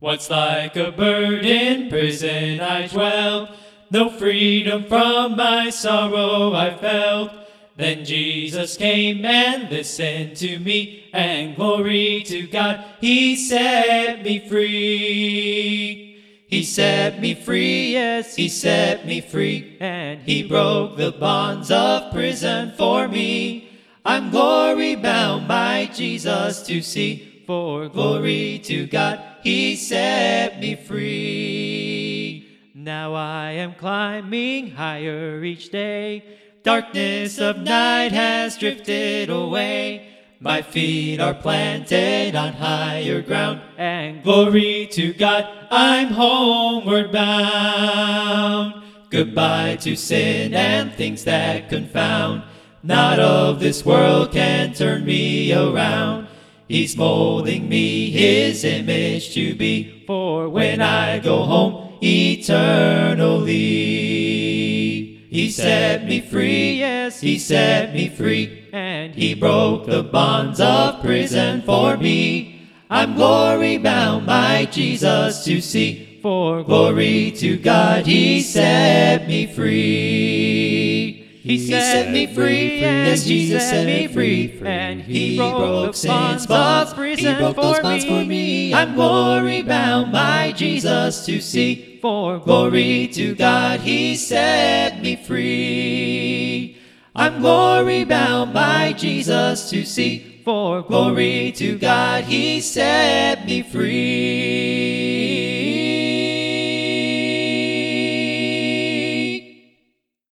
Once like a bird in prison I dwelt, no freedom from my sorrow I felt. Then Jesus came and listened to me, and glory to God, He set me free. He set me free, yes, He set me free, and He broke the bonds of prison for me. I'm glory bound by Jesus to see, for glory to God, He set me free. Now I am climbing higher each day, darkness of night has drifted away. My feet are planted on higher ground, and glory to God, I'm homeward bound. Goodbye to sin and things that confound, not of this world can turn me around. He's molding me His image to be, for when I go home eternally. He set me free, yes, He set me free, and He broke the bonds of prison for me. I'm glory bound by Jesus to see, for glory to God, He set me free. He set me free, yes, Jesus set me free, and He broke sin's bonds, He broke those bonds for me. I'm glory bound by Jesus to see, for glory to God, He set me free. I'm glory bound by Jesus to see, for glory to God, He set me free.